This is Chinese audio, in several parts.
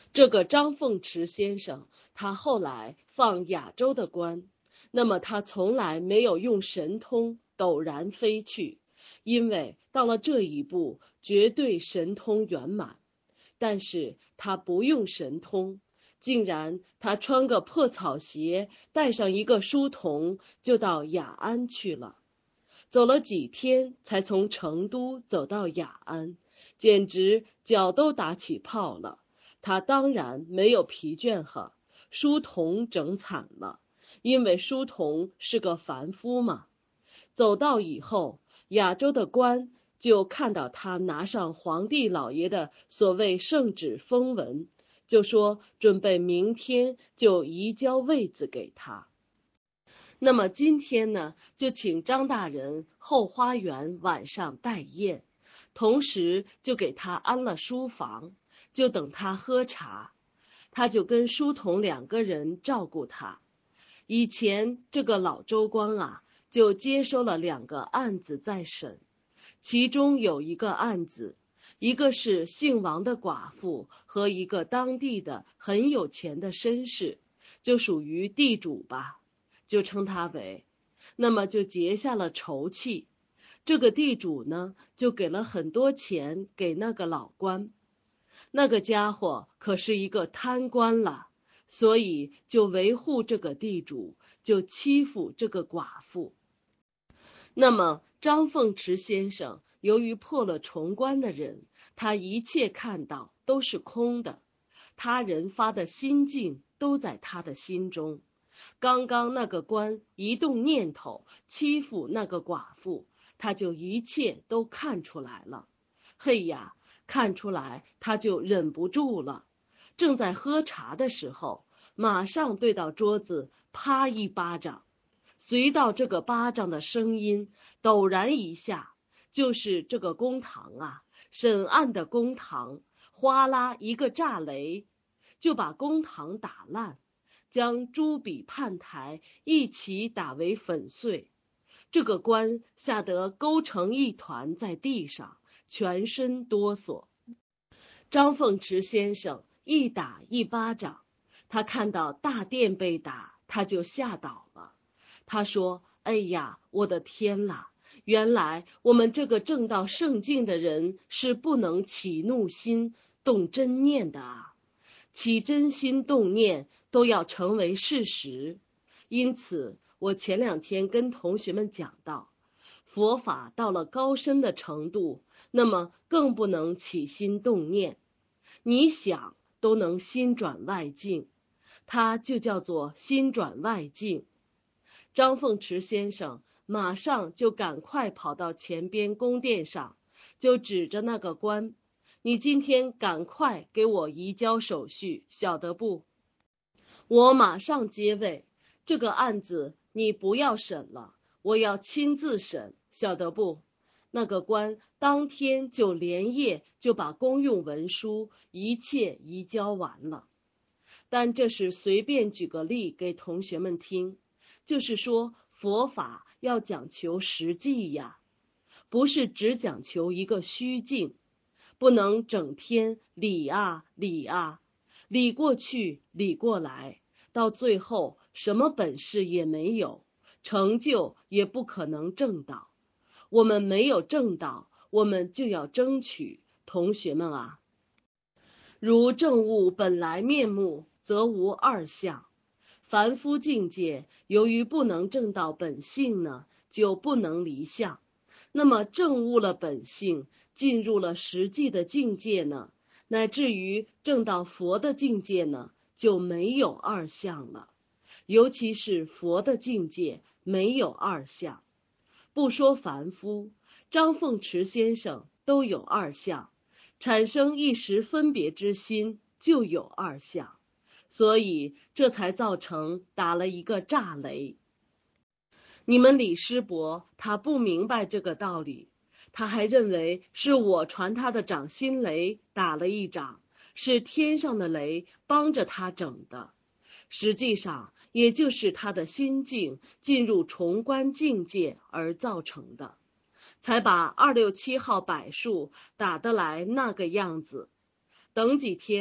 这个张凤池先生，他后来放亚洲的官，那么他从来没有用神通陡然飞去，因为到了这一步，绝对神通圆满。但是他不用神通，竟然他穿个破草鞋，带上一个书童，就到雅安去了。走了几天，才从成都走到雅安，简直脚都打起泡了。他当然没有疲倦呵，书童整惨了，因为书童是个凡夫嘛。走到以后，亚洲的官就看到他拿上皇帝老爷的所谓圣旨封文，就说准备明天就移交位子给他。那么今天呢，就请张大人后花园晚上待宴，同时就给他安了书房，就等他喝茶。他就跟书童2个人照顾他。以前这个老州官啊，就接收了2个案子在审，其中有一个案子，一个是姓王的寡妇和一个当地的很有钱的绅士，就属于地主吧，就称他为，那么就结下了仇气。这个地主呢，就给了很多钱给那个老官，那个家伙可是一个贪官了，所以就维护这个地主，就欺负这个寡妇。那么张凤池先生由于破了重关的人，他一切看到都是空的，他人发的心境都在他的心中。刚刚那个官一动念头欺负那个寡妇，他就一切都看出来了。嘿呀，看出来他就忍不住了。正在喝茶的时候，马上对到桌子啪一巴掌。随到这个巴掌的声音，陡然一下，就是这个公堂啊，审案的公堂，哗啦一个炸雷，就把公堂打烂，将朱笔判台一起打为粉碎。这个官吓得勾成一团在地上，全身哆嗦。张凤池先生一打一巴掌，他看到大殿被打，他就吓倒了。他说：哎呀，我的天啦，原来我们这个正道圣境的人是不能起怒心动真念的啊，起真心动念都要成为事实。因此我前2天跟同学们讲到，佛法到了高深的程度，那么更不能起心动念，你想都能心转外境，它就叫做心转外境。张凤池先生马上就赶快跑到前边宫殿上，就指着那个官，你今天赶快给我移交手续，晓得不？我马上接位，这个案子你不要审了，我要亲自审，晓得不？那个官当天就连夜就把公用文书一切移交完了。但这是随便举个例给同学们听，就是说佛法要讲求实际呀，不是只讲求一个虚境，不能整天理啊理啊，理过去理过来，到最后什么本事也没有，成就也不可能证到。我们没有证到，我们就要争取。同学们啊，如证悟本来面目，则无2相。凡夫境界由于不能证到本性呢，就不能离相。那么证悟了本性，进入了实际的境界呢，乃至于证到佛的境界呢，就没有2相了。尤其是佛的境界没有2相。不说凡夫，张凤池先生都有2相，产生一时分别之心就有2相，所以这才造成打了一个炸雷。你们李师伯他不明白这个道理，他还认为是我传他的掌心雷打了一掌，是天上的雷帮着他整的。实际上也就是他的心境进入重关境界而造成的，才把267号柏树打得来那个样子。等几天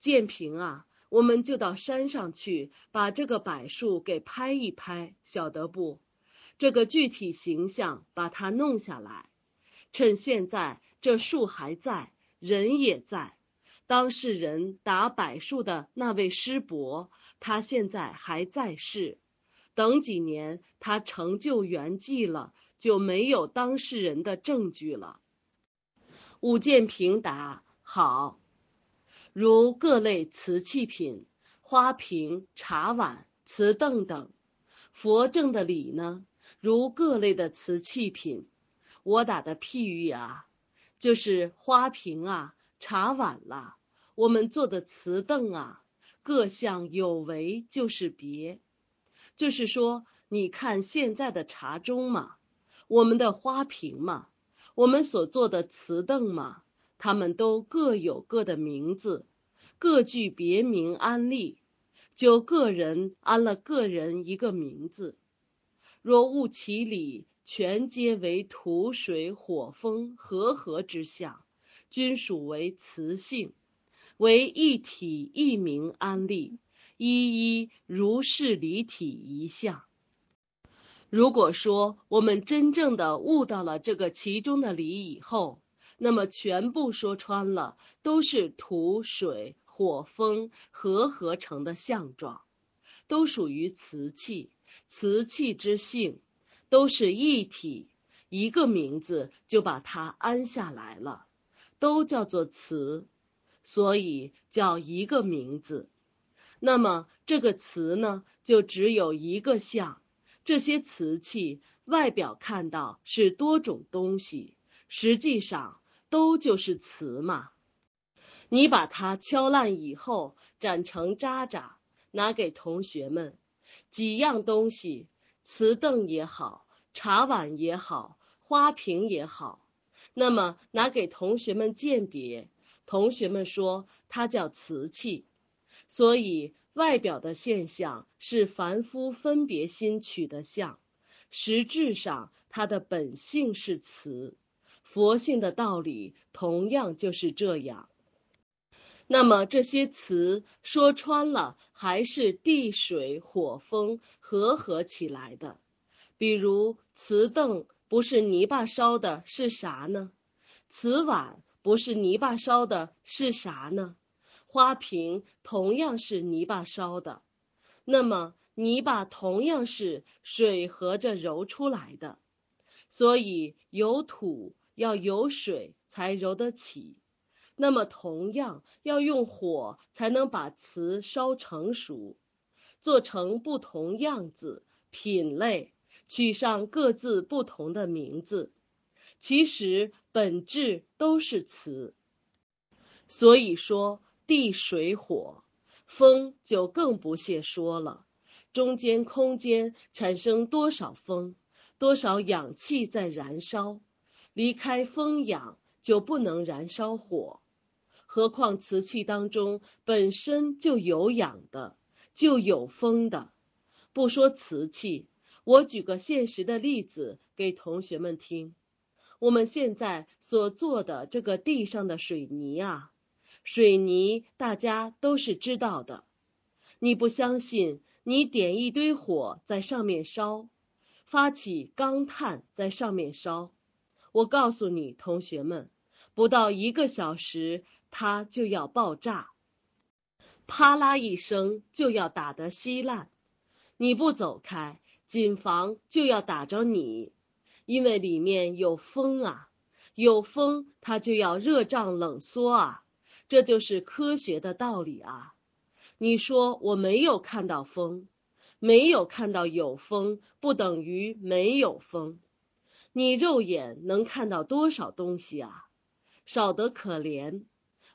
建平啊，我们就到山上去，把这个柏树给拍一拍，晓得不？这个具体形象把它弄下来。趁现在这树还在，人也在。当事人打柏树的那位师伯，他现在还在世。等几年他成就圆寂了，就没有当事人的证据了。武建平答：好。如各类瓷器品、花瓶、茶碗、瓷凳等。佛证的理呢，如各类的瓷器品。我打的譬喻啊，就是花瓶啊、茶碗啦，我们做的瓷凳啊，各项有为就是别。就是说，你看现在的茶盅嘛，我们的花瓶嘛，我们所做的瓷凳嘛，它们都各有各的名字，各具别名安立，就个人安了个人一个名字。若悟其理，全皆为土水火风和合之象，均属为磁性，为一体一名安立，一一如是离体一象。如果说我们真正的悟到了这个其中的理以后，那么全部说穿了都是土水火风和合成的相状，都属于瓷器，瓷器之性，都是一体，一个名字就把它安下来了，都叫做瓷，所以叫一个名字。那么这个瓷呢，就只有一个相。这些瓷器外表看到是多种东西，实际上都就是瓷嘛。你把它敲烂以后，斩成渣渣，拿给同学们，几样东西，瓷凳也好，茶碗也好，花瓶也好，那么拿给同学们鉴别，同学们说它叫瓷器。所以外表的现象是凡夫分别心取的相，实质上它的本性是瓷。佛性的道理同样就是这样。那么这些词说穿了，还是地水火风和合起来的。比如瓷凳不是泥巴烧的，是啥呢？瓷碗不是泥巴烧的，是啥呢？花瓶同样是泥巴烧的，那么泥巴同样是水合着揉出来的，所以有土要有水才揉得起。那么同样要用火才能把瓷烧成熟，做成不同样子、品类，取上各自不同的名字，其实本质都是瓷。所以说地水火风就更不屑说了，中间空间产生多少风，多少氧气在燃烧，离开风氧就不能燃烧火。何况瓷器当中本身就有氧的，就有风的。不说瓷器，我举个现实的例子给同学们听。我们现在所做的这个地上的水泥啊，水泥大家都是知道的。你不相信，你点一堆火在上面烧，发起钢炭在上面烧，我告诉你同学们，不到1个小时它就要爆炸，啪啦一声就要打得稀烂。你不走开，谨防就要打着你，因为里面有风啊，有风它就要热胀冷缩啊，这就是科学的道理啊。你说我没有看到风，没有看到有风，不等于没有风。你肉眼能看到多少东西啊？少得可怜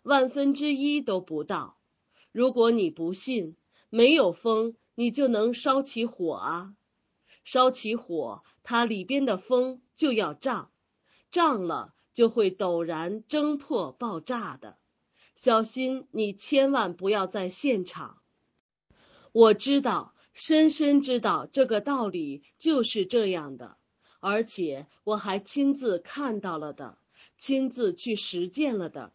，1/1000都不到。如果你不信，没有风，你就能烧起火啊。烧起火，它里边的风就要胀，胀了就会陡然蒸破爆炸的。小心你千万不要在现场。我知道，深深知道这个道理就是这样的，而且我还亲自看到了的，亲自去实践了的，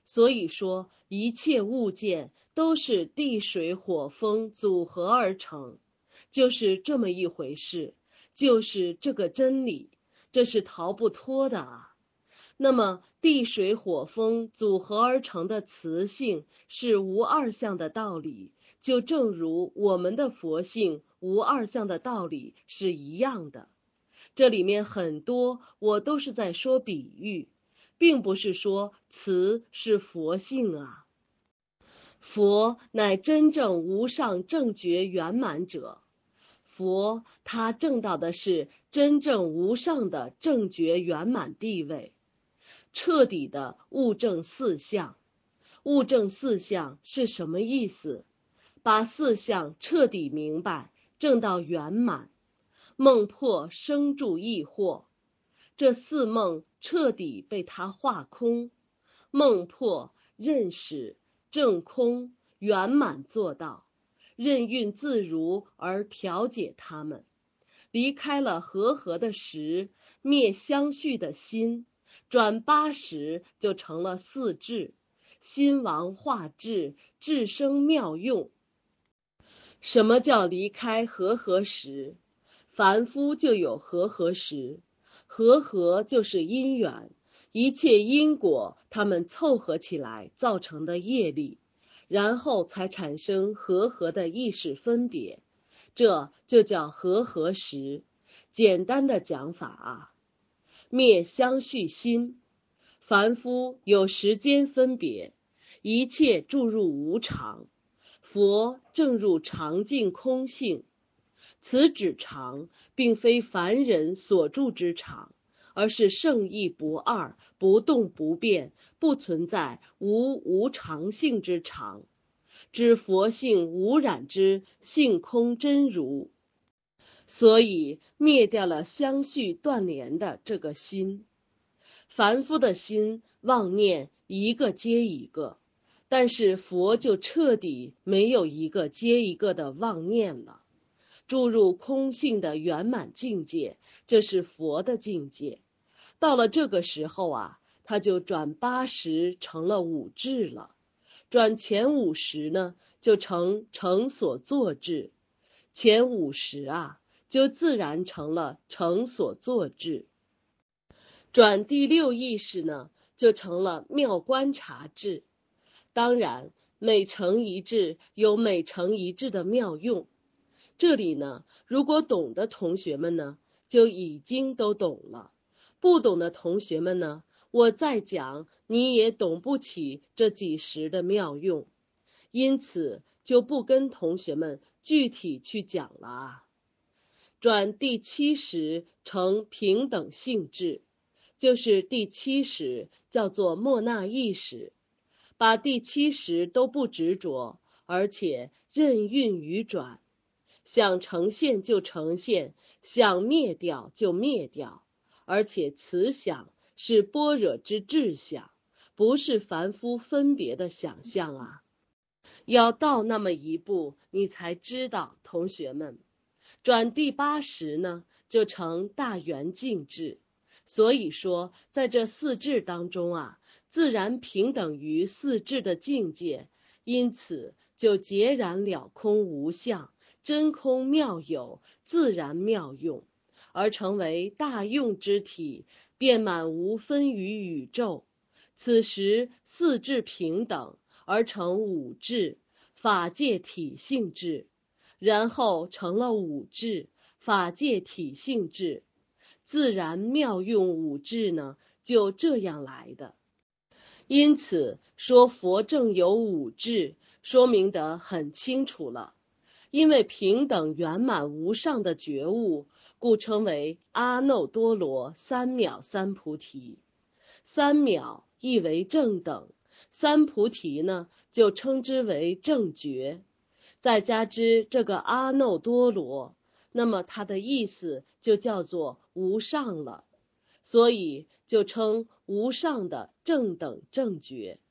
所以说，一切物件都是地水火风组合而成，就是这么一回事，就是这个真理，这是逃不脱的啊。那么地水火风组合而成的磁性是无二相的道理，就正如我们的佛性无二相的道理是一样的。这里面很多我都是在说比喻，并不是说磁是佛性啊。佛乃真正无上正觉圆满者，佛他证到的是真正无上的正觉圆满地位，彻底的悟证四相。悟证四相是什么意思？把四相彻底明白，证到圆满。梦破生住异惑，这四梦彻底被他化空，梦破认识正空圆满做到，任运自如而调解他们，离开了和合的识，灭相续的心，转八识就成了四智，心王化智，智生妙用。什么叫离开和合识？凡夫就有和合识，和合就是因缘，一切因果它们凑合起来造成的业力，然后才产生和合的意识分别，这就叫和合识。简单的讲法啊，灭相续心，凡夫有时间分别，一切注入无常，佛正入常境空性。此指常，并非凡人所住之常，而是圣义不二、不动不变、不存在无常性之常，知佛性无染之性空真如。所以灭掉了相续断联的这个心。凡夫的心妄念一个接一个，但是佛就彻底没有一个接一个的妄念了。注入空性的圆满境界，这是佛的境界。到了这个时候啊，他就转八识成了五智了，转前五识呢，就成所作智，前五识啊，就自然成了成所作智。转第六意识呢，就成了妙观察智。当然，每成一智有每成一智的妙用。这里呢，如果懂的同学们呢，就已经都懂了；不懂的同学们呢，我再讲你也懂不起这几十的妙用，因此就不跟同学们具体去讲了啊。转第七识成平等性智，就是第七识叫做莫那意识，把第七识都不执着，而且任运于转。想呈现就呈现，想灭掉就灭掉，而且此想是般若之智想，不是凡夫分别的想象啊。要到那么一步，你才知道，同学们，转第八识呢，就成大圆净智。所以说，在这四智当中啊，自然平等于四智的境界，因此就截然了空无相。真空妙有，自然妙用，而成为大用之体，遍满无分于宇宙。此时四智平等，而成五智，法界体性智，然后成了五智，法界体性智，自然妙用五智呢，就这样来的。因此说佛正有五智，说明得很清楚了。因为平等圆满无上的觉悟，故称为阿耨多罗三藐三菩提。三藐意为正等，三菩提呢就称之为正觉。再加之这个阿耨多罗，那么它的意思就叫做无上了，所以就称无上的正等正觉。